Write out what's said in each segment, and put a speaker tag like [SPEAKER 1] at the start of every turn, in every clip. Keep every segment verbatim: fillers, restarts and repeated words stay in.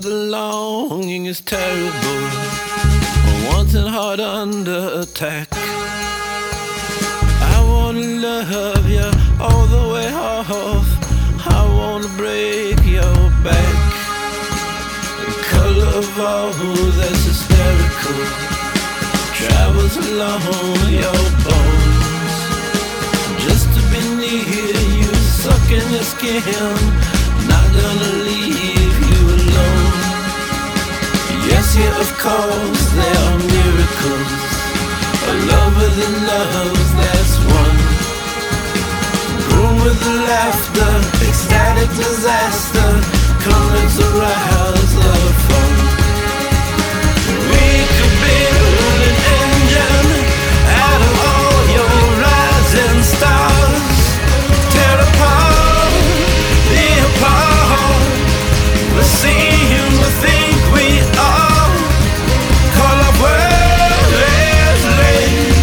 [SPEAKER 1] the longing is terrible, wanting hard under attack. I wanna love you all the way off, I wanna break your back. The color of all that's hysterical travels along your bones, just to be near you, sucking your skin, not gonna leave you alone. Yes, yeah, of course, there are miracles, a lover that loves, that's one. Grown with the laughter, ecstatic disaster, comments arouse the fun. We could build an engine out of all your rising stars, tear apart, the apart. We seem to think we are, call our world is late.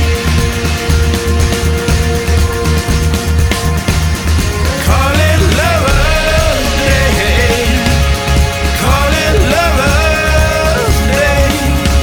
[SPEAKER 1] Call it Lover's Day, call it Lover's Day.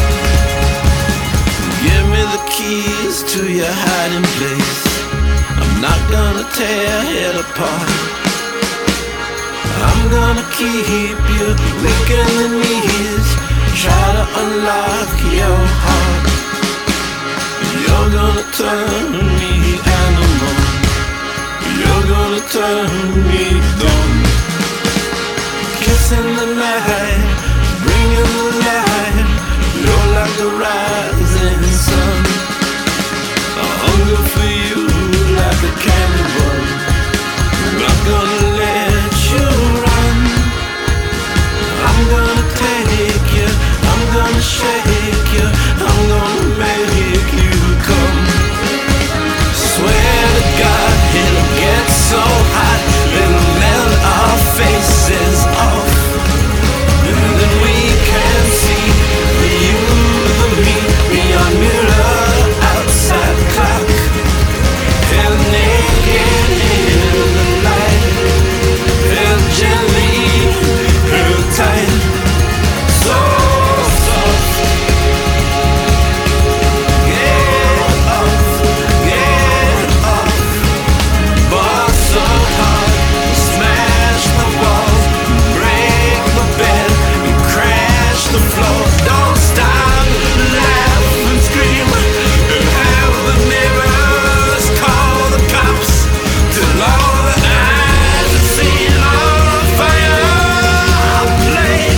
[SPEAKER 1] Give me the keys to your hiding place, I'm not gonna tear it apart. I'm gonna keep you weak in the knees, try to unlock your heart. You're gonna turn me animal, you're gonna turn me dumb. Kissing the night, bringing the light, you're like the rising sun. I hunger for you like a cannibal, I'm not gonna let you run. I'm gonna take you, I'm gonna shake you, I'm gonna make you come. Swear to God, it'll get so hot, it'll melt our faces off, and then we can see the you, the me, beyond mirror, outside clock, held naked in the light, held gently, held tight, so soft. Get off, get off, but so hard, smash the walls, break the bed, and crash the floor. Don't stop, laugh and scream, and have the neighbors call the cops, till all the eyes have seen all the fire play.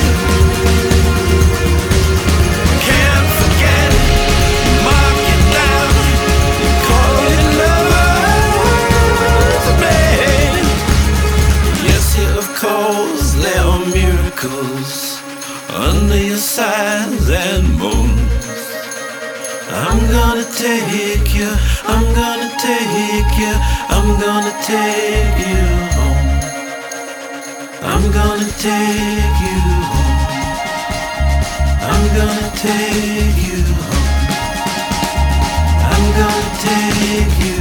[SPEAKER 1] Can't forget, mark it down, call it Lover's Day. Yes, yeah, of course, there are miracles under your sighs and moans. I'm gonna take you, I'm gonna take you, I'm gonna take you home. I'm gonna take you home, I'm gonna take you home, I'm gonna take you